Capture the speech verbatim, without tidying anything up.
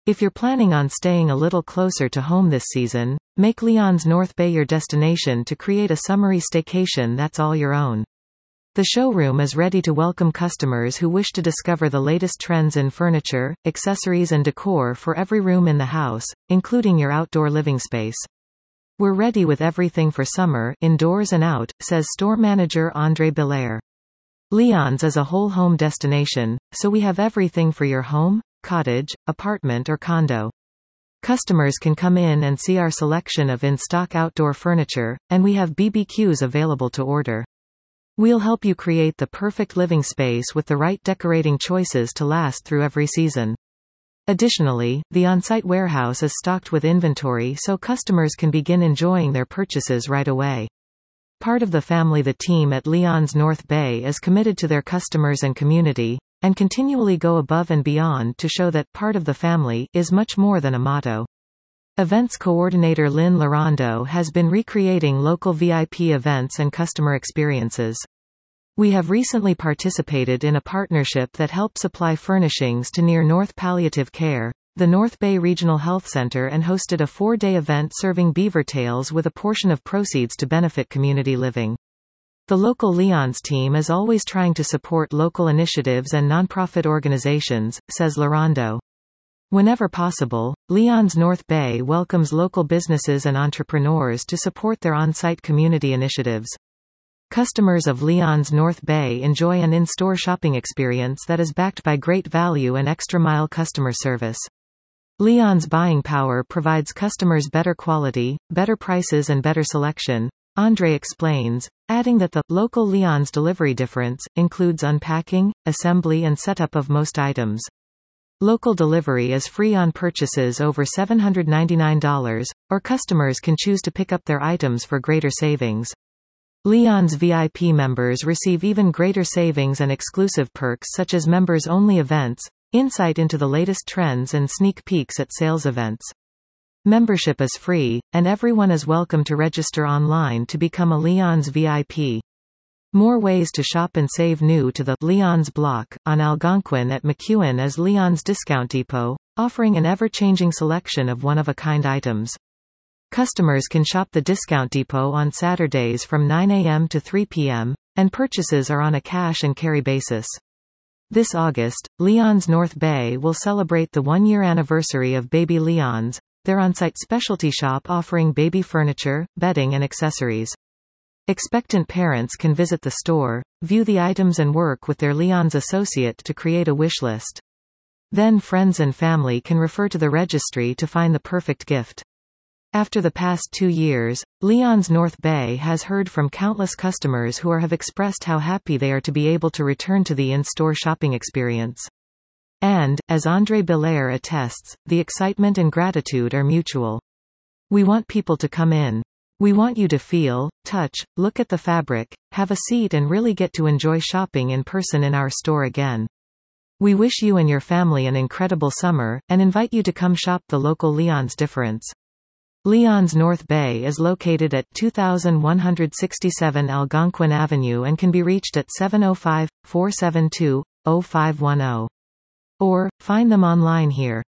If you're planning on staying a little closer to home this season, make Leon's North Bay your destination to create a summery staycation that's all your own. The showroom is ready to welcome customers who wish to discover the latest trends in furniture, accessories and decor for every room in the house, including your outdoor living space. We're ready with everything for summer, indoors and out, says store manager André Belair. Leon's is a whole home destination, so we have everything for your home, cottage, apartment or condo. Customers can come in and see our selection of in-stock outdoor furniture, and we have B B Qs available to order. We'll help you create the perfect living space with the right decorating choices to last through every season. Additionally, the on-site warehouse is stocked with inventory so customers can begin enjoying their purchases right away. Part of the family the team at Leon's North Bay is committed to their customers and community, and continually go above and beyond to show that part of the family is much more than a motto. Events coordinator Lynn Larondo has been recreating local V I P events and customer experiences. We have recently participated in a partnership that helped supply furnishings to Near North Palliative Care, the North Bay Regional Health Center, and hosted a four-day event serving beaver tails with a portion of proceeds to benefit community living. The local Leon's team is always trying to support local initiatives and nonprofit organizations, says Larondo. Whenever possible, Leon's North Bay welcomes local businesses and entrepreneurs to support their on-site community initiatives. Customers of Leon's North Bay enjoy an in-store shopping experience that is backed by great value and extra-mile customer service. Leon's buying power provides customers better quality, better prices and better selection, André explains, adding that the local Leon's delivery difference includes unpacking, assembly and setup of most items. Local delivery is free on purchases over seven hundred ninety-nine dollars, or customers can choose to pick up their items for greater savings. Leon's V I P members receive even greater savings and exclusive perks such as members-only events, insight into the latest trends and sneak peeks at sales events. Membership is free, and everyone is welcome to register online to become a Leon's V I P. More ways to shop and save. New to the Leon's block on Algonquin at McEwen is Leon's Discount Depot, offering an ever-changing selection of one-of-a-kind items. Customers can shop the Discount Depot on Saturdays from nine a m to three p m, and purchases are on a cash and carry basis. This August, Leon's North Bay will celebrate the one-year anniversary of Baby Leon's, their on-site specialty shop offering baby furniture, bedding and accessories. Expectant parents can visit the store, view the items and work with their Leon's associate to create a wish list. Then friends and family can refer to the registry to find the perfect gift. After the past two years, Leon's North Bay has heard from countless customers who are have expressed how happy they are to be able to return to the in-store shopping experience. And, as André Belair attests, the excitement and gratitude are mutual. We want people to come in. We want you to feel, touch, look at the fabric, have a seat and really get to enjoy shopping in person in our store again. We wish you and your family an incredible summer, and invite you to come shop the local Leon's difference. Leon's North Bay is located at two thousand one hundred sixty-seven Algonquin Avenue and can be reached at seven oh five, four seven two, oh five one oh. Or, find them online here.